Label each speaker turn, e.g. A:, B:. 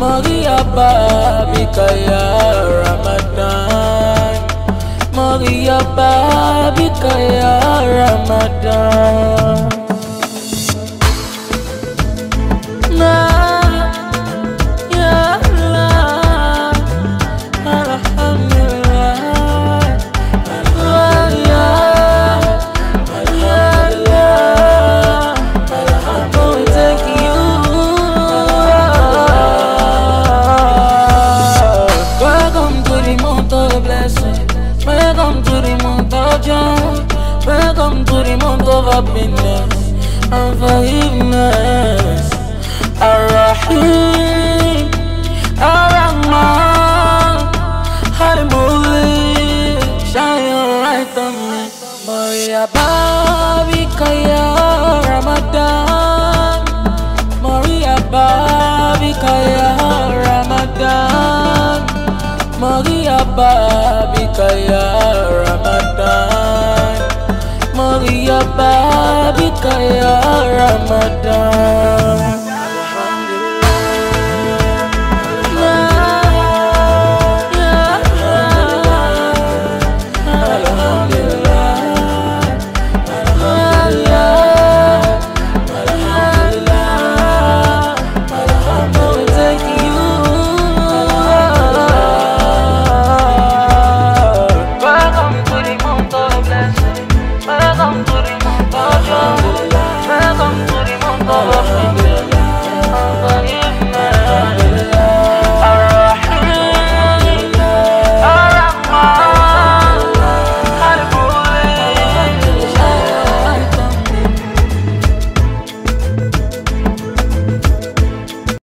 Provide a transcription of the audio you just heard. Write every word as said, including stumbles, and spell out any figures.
A: Marhaba bika ya Ramadan, Marhaba bika ya Ramadan. Welcome to the month of joy. Welcome to the month of happiness and forgiveness. Ar-Rahim, Ar-Rahman, Al-Mulk, shine your light on me. Marhaba bika ya Ramadan, Marhaba bika ya Ramadan, Marhaba bika ya Ramadan, Marhaba bika ya Ramadan. Welcome